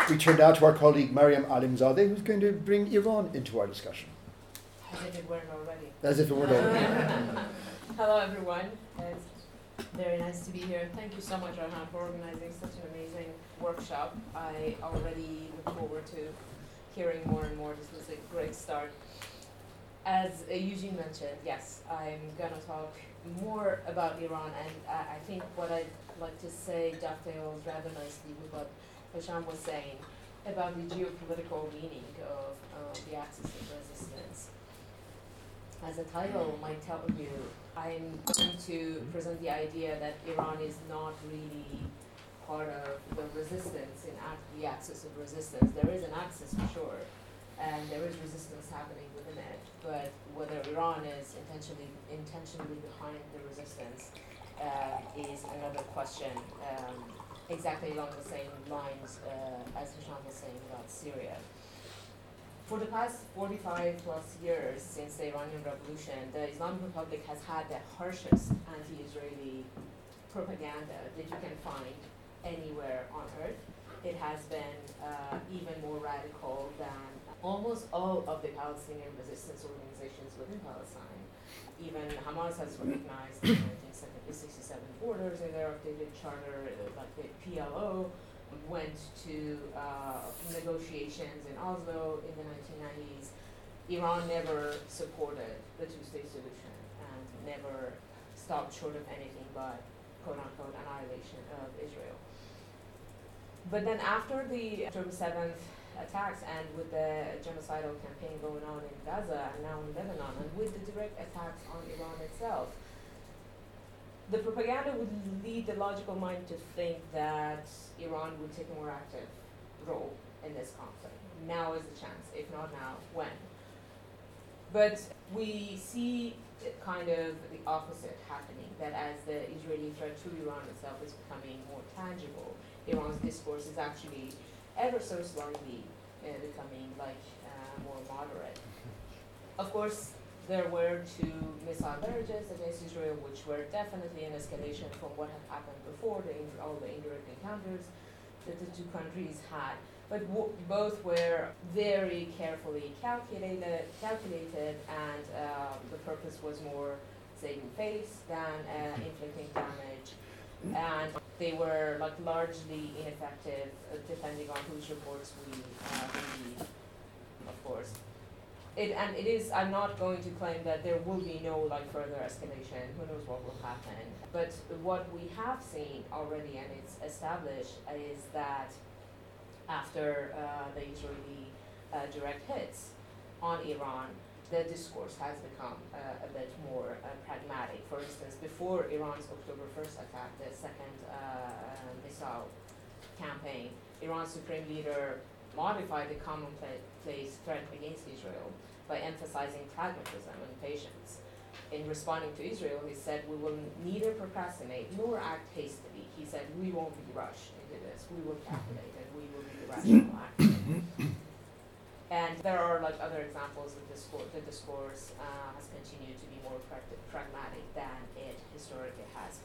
we turn now to our colleague Mariam Alimzadeh, who's going to bring Iran into our discussion. As if it weren't already. As if it weren't already. Hello, everyone. It's very nice to be here. Thank you so much, Arhan, for organizing such an amazing workshop. I already look forward to hearing more and more. This was a great start. As Eugene mentioned, yes, I'm going to talk more about Iran, and I think what I'd like to say dovetails rather nicely with what Hisham was saying about the geopolitical meaning of the axis of resistance. As the title might tell you, I'm going to present the idea that Iran is not really part of the resistance in the axis of resistance. There is an axis for sure, and there is resistance happening within it, but whether Iran is intentionally behind the resistance is another question, exactly along the same lines as Hisham was saying about Syria. For the past 45 plus years since the Iranian Revolution, the Islamic Republic has had the harshest anti-Israeli propaganda that you can find anywhere on earth. It has been even more radical than almost all of the Palestinian resistance organizations within Palestine. Even Hamas has recognized the 1967 borders in their updated charter, like the PLO went to negotiations in Oslo in the 1990s. Iran never supported the two-state solution and never stopped short of anything but quote-unquote annihilation of Israel. But then after the October 7th attacks and with the genocidal campaign going on in Gaza and now in Lebanon and with the direct attacks on Iran itself, the propaganda would lead the logical mind to think that Iran would take a more active role in this conflict. Now is the chance, if not now, when? But we see kind of the opposite happening, that as the Israeli threat to Iran itself is becoming more tangible, Iran's discourse is actually ever so slightly becoming more moderate. Of course, there were two missile barrages against Israel, which were definitely an escalation from what had happened before, all the indirect encounters that the two countries had. But both were very carefully calculated, and the purpose was more saving face than inflicting damage. And they were largely ineffective, depending on whose reports we read, of course. I'm not going to claim that there will be no further escalation. Who knows what will happen? But what we have seen already, and it's established, is that after the Israeli direct hits on Iran, the discourse has become a bit more pragmatic. For instance, before Iran's October 1st attack, the second missile campaign, Iran's supreme leader modified the commonplace threat against Israel by emphasizing pragmatism and patience. In responding to Israel, he said, "We will neither procrastinate nor act hastily." He said, "We won't be rushed into this. We will calculate and we will be the rational actor." And there are other examples of the discourse has continued to be more pragmatic than it historically has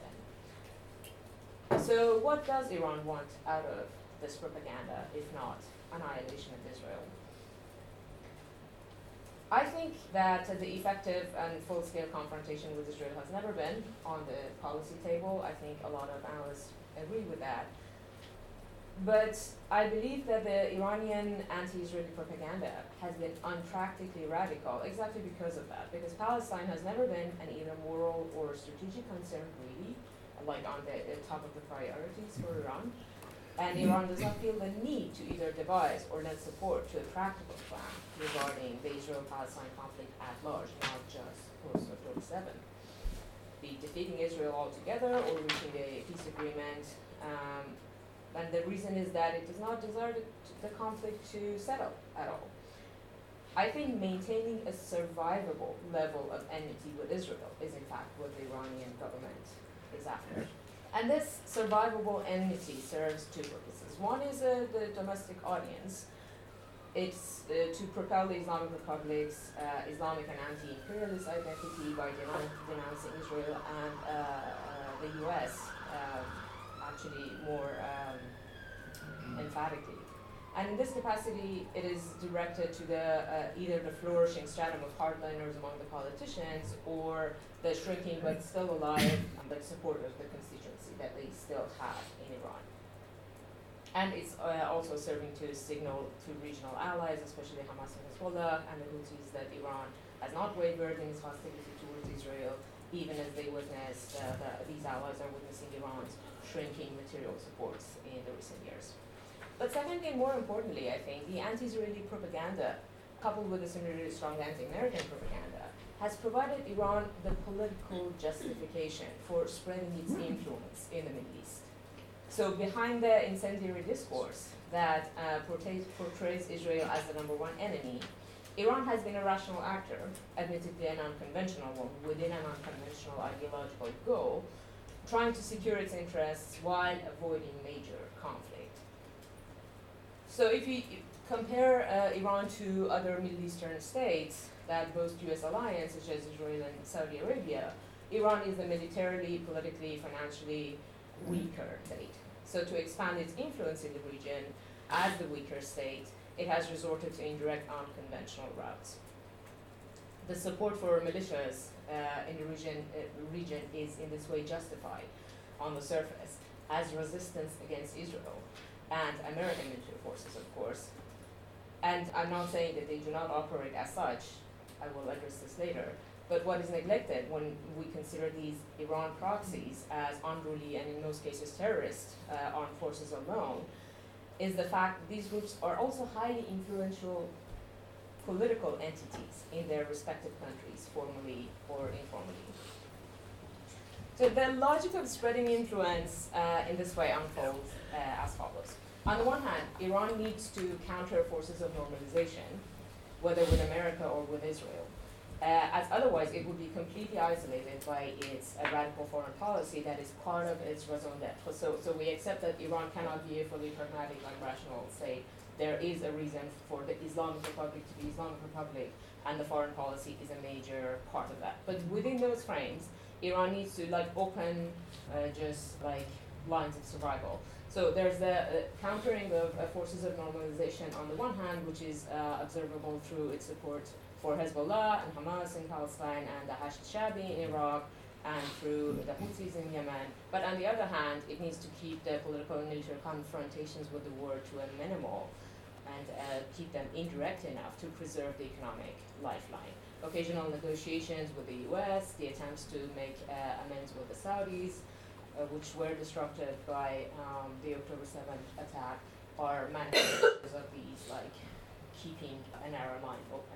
been. So what does Iran want out of this propaganda, if not annihilation of Israel? I think that the effective and full-scale confrontation with Israel has never been on the policy table. I think a lot of analysts agree with that. But I believe that the Iranian anti-Israeli propaganda has been unpractically radical exactly because of that. Because Palestine has never been an either moral or strategic concern really, on the top of the priorities for Iran. And Iran does not feel the need to either devise or lend support to a practical plan regarding the Israel-Palestine conflict at large, not just post-October 7. Be defeating Israel altogether or reaching a peace agreement. And the reason is that it does not desire the conflict to settle at all. I think maintaining a survivable level of enmity with Israel is in fact what the Iranian government is after. And this survivable enmity serves two purposes. One is the domestic audience. It's to propel the Islamic Republic's Islamic and anti-imperialist identity by denouncing Israel and the US actually more emphatically. And in this capacity, it is directed to either the flourishing stratum of hardliners among the politicians or the shrinking but still alive but supporters of the constituency that they still have in Iran. And it's also serving to signal to regional allies, especially Hamas and Hezbollah and the Houthis, that Iran has not wavered in its hostility towards Israel, even as they witness, these allies are witnessing Iran's shrinking material supports in the recent years. But secondly, and more importantly, I think, the anti-Israeli propaganda, coupled with the similarly strong anti-American propaganda, has provided Iran the political justification for spreading its influence in the Middle East. So behind the incendiary discourse that portrays Israel as the number one enemy, Iran has been a rational actor, admittedly an unconventional one, within an unconventional ideological goal, trying to secure its interests while avoiding major conflict. So if you compare Iran to other Middle Eastern states that boast US alliance, such as Israel and Saudi Arabia, Iran is the militarily, politically, financially weaker state. So to expand its influence in the region as the weaker state, it has resorted to indirect unconventional routes. The support for militias in the region is in this way justified on the surface as resistance against Israel and American military forces, of course. And I'm not saying that they do not operate as such, I will address this later, but what is neglected when we consider these Iran proxies as unruly and in most cases terrorist armed forces alone is the fact that these groups are also highly influential political entities in their respective countries, formally or informally. So the logic of spreading influence in this way unfolds as follows. On the one hand, Iran needs to counter forces of normalization, whether with America or with Israel, as otherwise it would be completely isolated by its radical foreign policy that is part of its raison d'etre. So we accept that Iran cannot be a fully pragmatic, rational state. There is a reason for the Islamic Republic to be Islamic Republic, and the foreign policy is a major part of that. But within those frames, Iran needs to open just lines of survival. So there's the countering of forces of normalization on the one hand, which is observable through its support for Hezbollah and Hamas in Palestine and the Hashd Shabi in Iraq and through the Houthis in Yemen. But on the other hand, it needs to keep the political and military confrontations with the war to a minimal and keep them indirect enough to preserve the economic lifeline. Occasional negotiations with the US, the attempts to make amends with the Saudis, which were disrupted by the October 7th attack, are manifestations of these, keeping a narrow line open.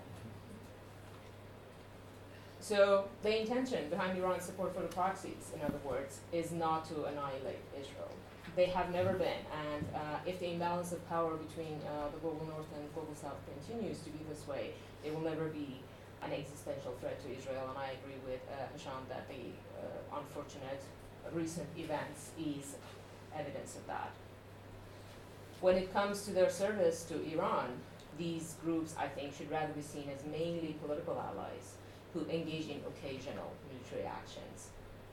So the intention behind Iran's support for the proxies, in other words, is not to annihilate Israel. They have never been, and if the imbalance of power between the global north and global south continues to be this way, they will never be an existential threat to Israel, and I agree with Hisham that the unfortunate recent events is evidence of that. When it comes to their service to Iran, these groups, I think, should rather be seen as mainly political allies who engage in occasional military actions.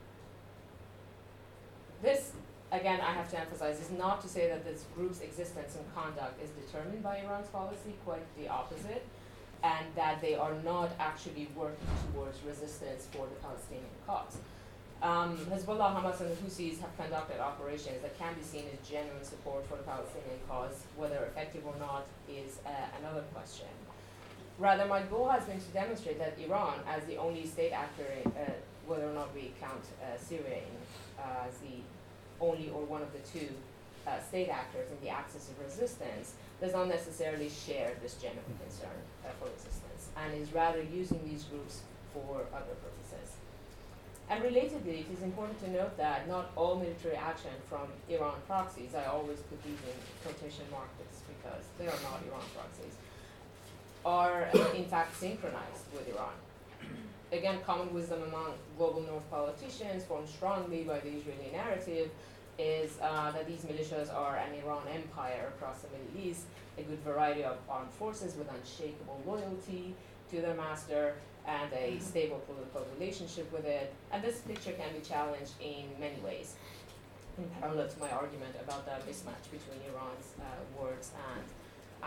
This, again, I have to emphasize, is not to say that this group's existence and conduct is determined by Iran's policy, quite the opposite, and that they are not actually working towards resistance for the Palestinian cause. Hezbollah, Hamas, and the Houthis have conducted operations that can be seen as genuine support for the Palestinian cause. Whether effective or not is another question. Rather, my goal has been to demonstrate that Iran, as the only state actor, whether or not we count Syria as the only or one of the two state actors in the axis of resistance, does not necessarily share this genuine concern for resistance, and is rather using these groups for other purposes. And relatedly, it is important to note that not all military action from Iran proxies, I always put these in quotation marks because they are not Iran proxies, are in fact synchronized with Iran. Again, common wisdom among global North politicians, formed strongly by the Israeli narrative, is that these militias are an Iran empire across the Middle East, a good variety of armed forces with unshakable loyalty to their master and a stable political relationship with it. And this picture can be challenged in many ways, in parallel to my argument about the mismatch between Iran's words and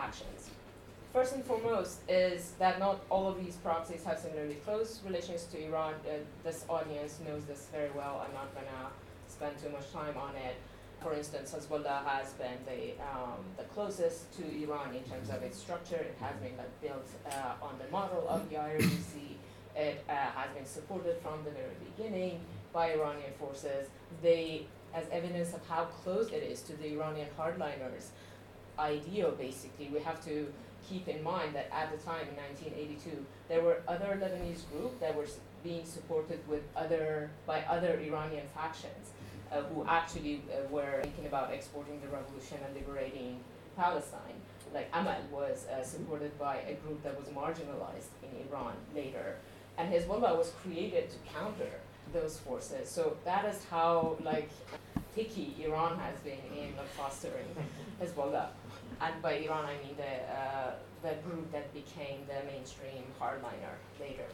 actions. First and foremost is that not all of these proxies have similarly close relations to Iran. This audience knows this very well. I'm not going to spend too much time on it. For instance, Hezbollah has been the closest to Iran in terms of its structure. It has been built on the model of the IRGC. It has been supported from the very beginning by Iranian forces. They, as evidence of how close it is to the Iranian hardliners' ideal, basically, we have to keep in mind that at the time in 1982, there were other Lebanese groups that were being supported by other Iranian factions who actually were thinking about exporting the revolution and liberating Palestine. Like Amal was supported by a group that was marginalized in Iran later. And Hezbollah was created to counter those forces. So that is how picky Iran has been in fostering Hezbollah. And by Iran, I mean the group that became the mainstream hardliner later.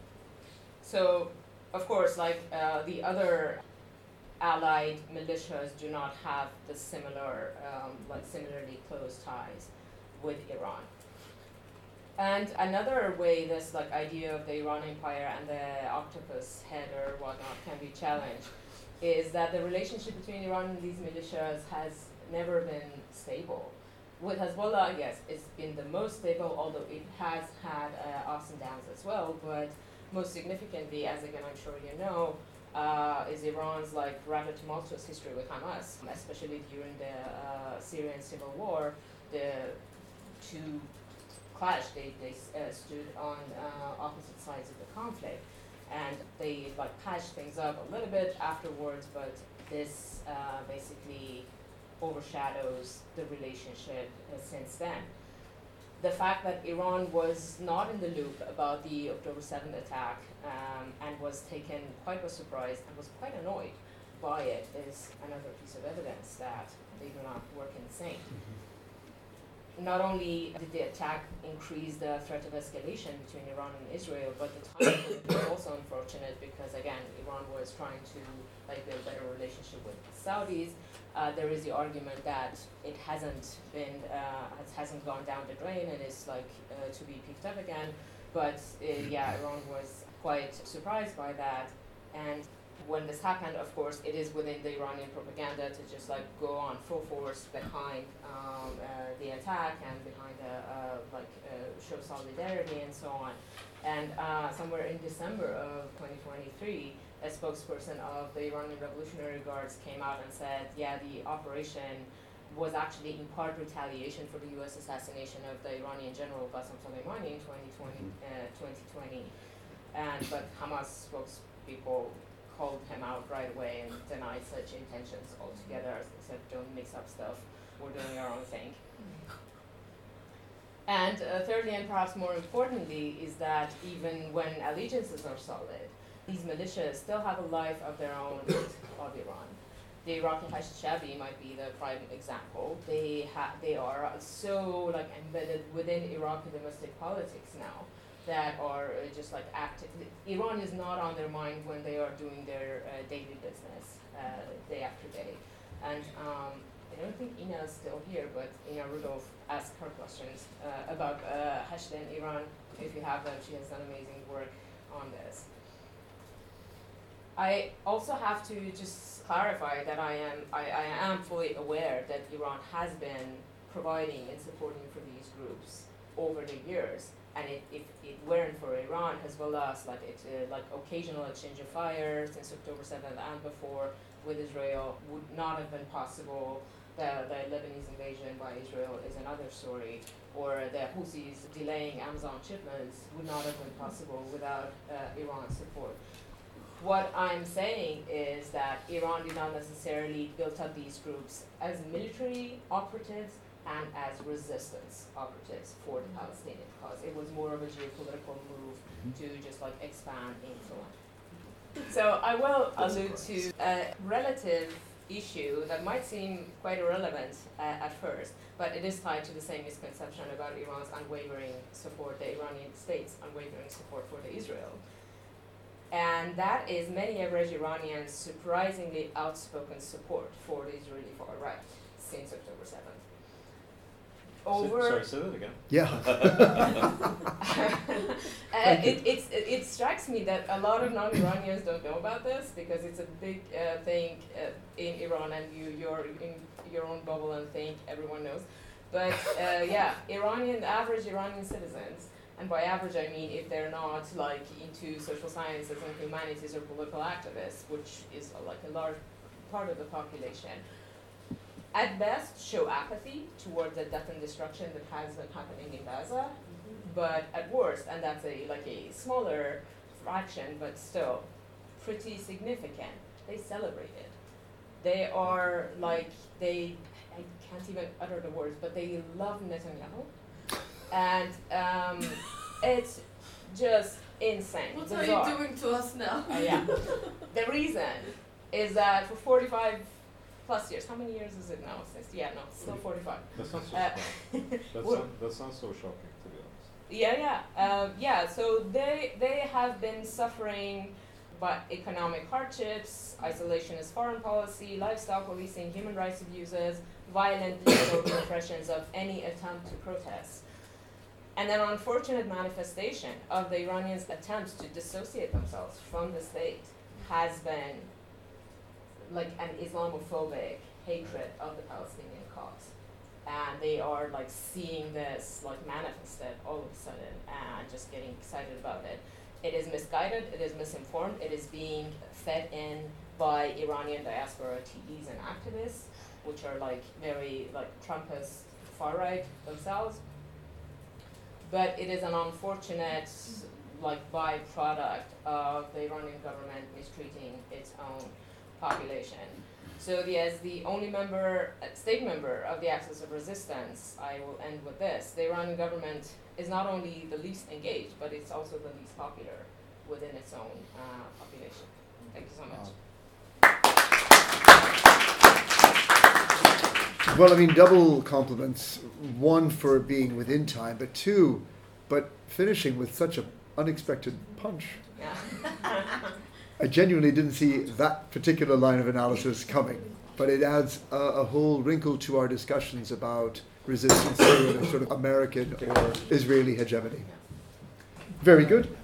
So, of course, the other allied militias do not have the similarly close ties with Iran. And another way this idea of the Iran Empire and the octopus head or whatnot can be challenged is that the relationship between Iran and these militias has never been stable. With Hezbollah, yes, it's been the most stable, although it has had ups and downs as well. But most significantly, as again I'm sure you know, is Iran's rather tumultuous history with Hamas, especially during the Syrian civil war. The two clashed. They stood on opposite sides of the conflict, and they patched things up a little bit afterwards. But this basically overshadows the relationship since then. The fact that Iran was not in the loop about the October 7th attack and was taken quite by surprise and was quite annoyed by it is another piece of evidence that they do not work in sync. Not only did the attack increase the threat of escalation between Iran and Israel, but the timing of it was also unfortunate because, again, Iran was trying to build a better relationship with the Saudis. There is the argument that it hasn't gone down the drain and is to be picked up again. But Iran was quite surprised by that. And when this happened, of course, it is within the Iranian propaganda to just go on full force behind the attack and behind show solidarity and so on. And somewhere in December of 2023, a spokesperson of the Iranian Revolutionary Guards came out and said, the operation was actually in part retaliation for the U.S. assassination of the Iranian general Qasem Soleimani in 2020. But Hamas spokespeople called him out right away and denied such intentions altogether. They said, don't mix up stuff, we're doing our own thing. And thirdly, and perhaps more importantly, is that even when allegiances are solid, these militias still have a life of their own of Iran. The Iraqi Hashd Shabi might be the prime example. They are so embedded within Iraqi domestic politics now that are just active. Iran is not on their mind when they are doing their daily business day after day. And I don't think Ina is still here, but Ina Rudolph asked her questions about Hashd in Iran. If you have them, she has done amazing work on this. I also have to just clarify that I am fully aware that Iran has been providing and supporting for these groups over the years. And if it weren't for Iran, Hezbollah's occasional exchange of fire since October 7th and before with Israel would not have been possible. The Lebanese invasion by Israel is another story, or the Houthis delaying Amazon shipments would not have been possible without Iran's support. What I'm saying is that Iran did not necessarily build up these groups as military operatives and as resistance operatives for the Palestinian cause. It was more of a geopolitical move to just expand influence. So I will allude to a relative issue that might seem quite irrelevant at first, but it is tied to the same misconception about Iran's unwavering support, the Iranian state's unwavering support for Israel. And that is many average Iranians' surprisingly outspoken support for the Israeli far right since October 7th. over. Sorry, say that again. Yeah. It strikes me that a lot of non-Iranians don't know about this because it's a big thing in Iran, and you're in your own bubble and think everyone knows. But average Iranian citizens, and by average I mean if they're not like into social sciences and humanities or political activists, which is like a large part of the population, at best show apathy towards the death and destruction that has been happening in Gaza, but at worst, and that's a smaller fraction, but still pretty significant, they celebrate it. They are I can't even utter the words, but they love Netanyahu. And it's just insane. What bizarre. are you doing to us now? The reason is that for 45 plus years, how many years is it now? Still 45. That's not so shocking. That's not so shocking, to be honest. So they have been suffering by economic hardships, isolationist foreign policy, lifestyle policing, human rights abuses, violent legal repressions of any attempt to protest. And an unfortunate manifestation of the Iranians' attempts to dissociate themselves from the state has been like an Islamophobic hatred of the Palestinian cause. And they are seeing this manifested all of a sudden and just getting excited about it. It is misguided, it is misinformed, it is being fed in by Iranian diaspora TDs and activists, which are very Trumpist far right themselves. But it is an unfortunate byproduct of the Iranian government mistreating its own population. So as the only state member of the Axis of Resistance, I will end with this. The Iranian government is not only the least engaged, but it's also the least popular within its own population. Thank you so much. Well, double compliments. One for being within time, but finishing with such an unexpected punch. Yeah. I genuinely didn't see that particular line of analysis coming, but it adds a whole wrinkle to our discussions about resistance to a sort of American or Israeli hegemony. Very good.